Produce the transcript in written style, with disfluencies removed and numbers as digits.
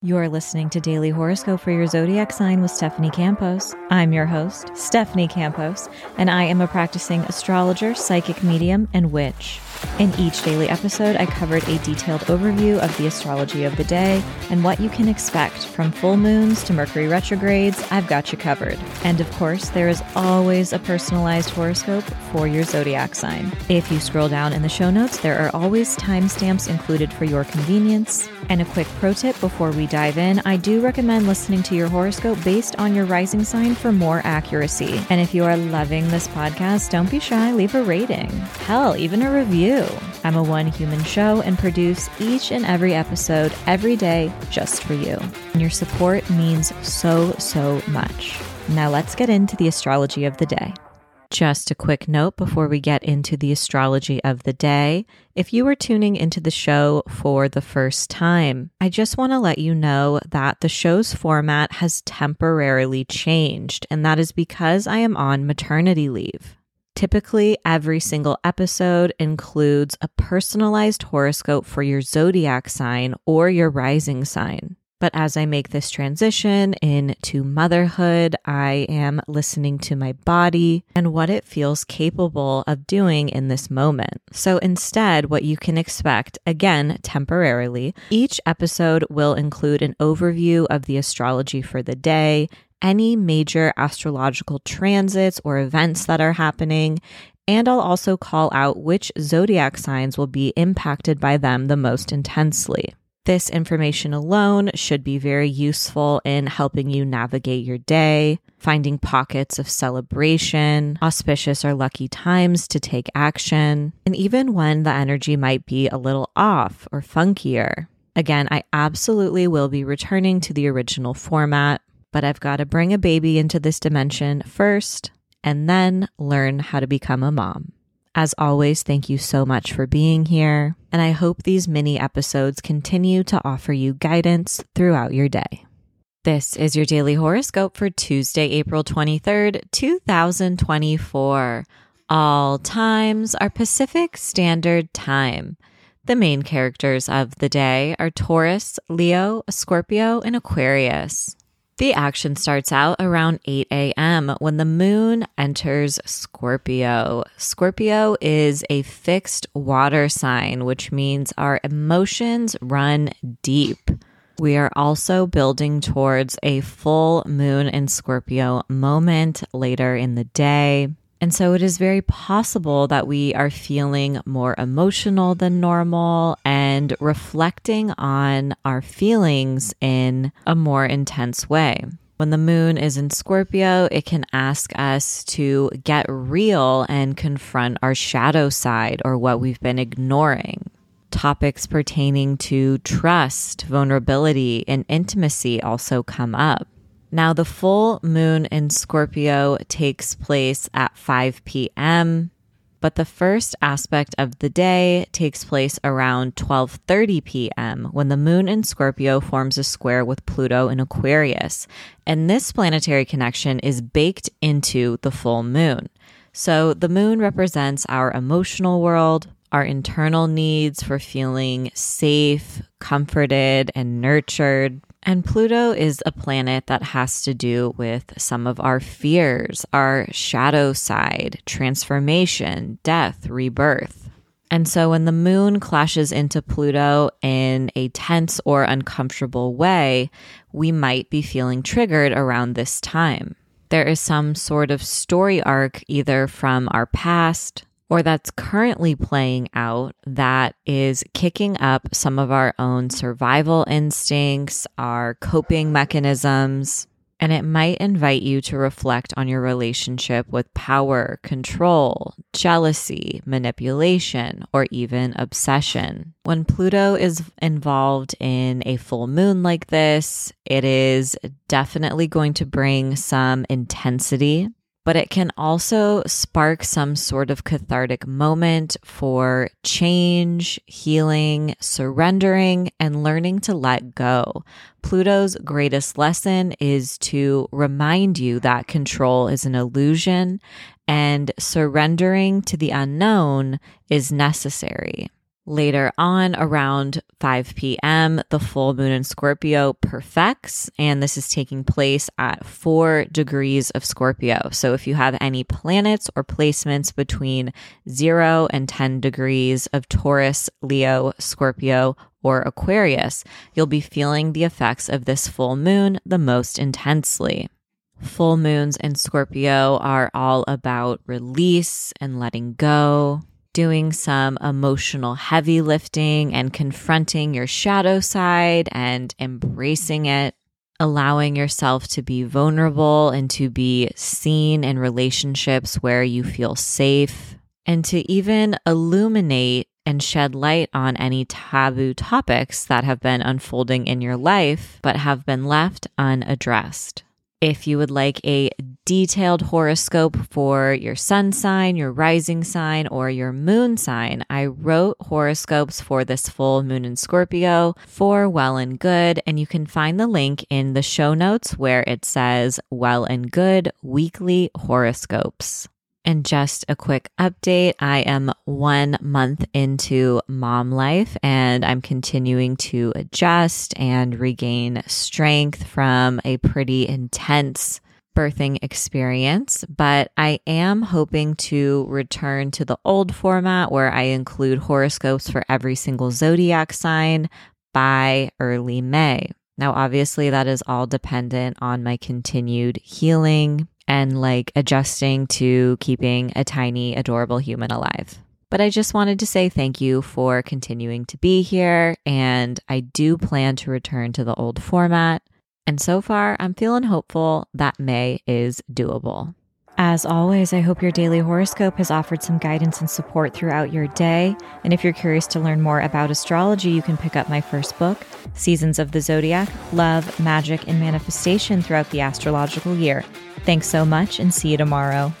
You're listening to Daily Horoscope for your zodiac sign with Stephanie Campos. I'm your host, Stephanie Campos, and I am a practicing astrologer, psychic medium, and witch. In each daily episode, I covered a detailed overview of the astrology of the day and what you can expect from full moons to Mercury retrogrades. I've got you covered. And of course, there is always a personalized horoscope for your zodiac sign. If you scroll down in the show notes, there are always timestamps included for your convenience. And a quick pro tip before we dive in, I do recommend listening to your horoscope based on your rising sign for more accuracy. And if you are loving this podcast, don't be shy, leave a rating. Hell, even a review. I'm a one human show and produce each and every episode every day just for you. And your support means so much. Now let's get into the astrology of the day. Just a quick note before we get into the astrology of the day. If you are tuning into the show for the first time, I just want to let you know that the show's format has temporarily changed, and that is because I am on maternity leave. Typically, every single episode includes a personalized horoscope for your zodiac sign or your rising sign. But as I make this transition into motherhood, I am listening to my body and what it feels capable of doing in this moment. So instead, what you can expect, again, temporarily, each episode will include an overview of the astrology for the day, any major astrological transits or events that are happening, and I'll also call out which zodiac signs will be impacted by them the most intensely. This information alone should be very useful in helping you navigate your day, finding pockets of celebration, auspicious or lucky times to take action, and even when the energy might be a little off or funkier. Again, I absolutely will be returning to the original format, but I've got to bring a baby into this dimension first and then learn how to become a mom. As always, thank you so much for being here, and I hope these mini episodes continue to offer you guidance throughout your day. This is your daily horoscope for Tuesday, April 23rd, 2024. All times are Pacific Standard Time. The main characters of the day are Taurus, Leo, Scorpio, and Aquarius. The action starts out around 8 a.m. when the moon enters Scorpio. Scorpio is a fixed water sign, which means our emotions run deep. We are also building towards a full moon in Scorpio moment later in the day. And so it is very possible that we are feeling more emotional than normal and reflecting on our feelings in a more intense way. When the moon is in Scorpio, it can ask us to get real and confront our shadow side or what we've been ignoring. Topics pertaining to trust, vulnerability, and intimacy also come up. Now, the full moon in Scorpio takes place at 5 p.m., but the first aspect of the day takes place around 12:30 p.m. when the moon in Scorpio forms a square with Pluto in Aquarius. And this planetary connection is baked into the full moon. So the moon represents our emotional world, our internal needs for feeling safe, comforted, and nurtured. And Pluto is a planet that has to do with some of our fears, our shadow side, transformation, death, rebirth. And so when the moon clashes into Pluto in a tense or uncomfortable way, we might be feeling triggered around this time. There is some sort of story arc either from our past or that's currently playing out that is kicking up some of our own survival instincts, our coping mechanisms, and it might invite you to reflect on your relationship with power, control, jealousy, manipulation, or even obsession. When Pluto is involved in a full moon like this, it is definitely going to bring some intensity, but it can also spark some sort of cathartic moment for change, healing, surrendering, and learning to let go. Pluto's greatest lesson is to remind you that control is an illusion and surrendering to the unknown is necessary. Later on, around 5 p.m., the full moon in Scorpio perfects, and this is taking place at 4 degrees of Scorpio. So if you have any planets or placements between 0 and 10 degrees of Taurus, Leo, Scorpio, or Aquarius, you'll be feeling the effects of this full moon the most intensely. Full moons in Scorpio are all about release and letting go, doing some emotional heavy lifting and confronting your shadow side and embracing it, allowing yourself to be vulnerable and to be seen in relationships where you feel safe, and to even illuminate and shed light on any taboo topics that have been unfolding in your life but have been left unaddressed. If you would like a detailed horoscope for your sun sign, your rising sign, or your moon sign, I wrote horoscopes for this full moon in Scorpio for Well and Good, and you can find the link in the show notes where it says Well and Good Weekly Horoscopes. And just a quick update, I am 1 month into mom life and I'm continuing to adjust and regain strength from a pretty intense birthing experience. But I am hoping to return to the old format where I include horoscopes for every single zodiac sign by early May. Now, obviously, that is all dependent on my continued healing and adjusting to keeping a tiny, adorable human alive. But I just wanted to say thank you for continuing to be here, and I do plan to return to the old format. And so far, I'm feeling hopeful that May is doable. As always, I hope your daily horoscope has offered some guidance and support throughout your day. And if you're curious to learn more about astrology, you can pick up my first book, Seasons of the Zodiac, Love, Magic, and Manifestation Throughout the Astrological Year. Thanks so much and see you tomorrow.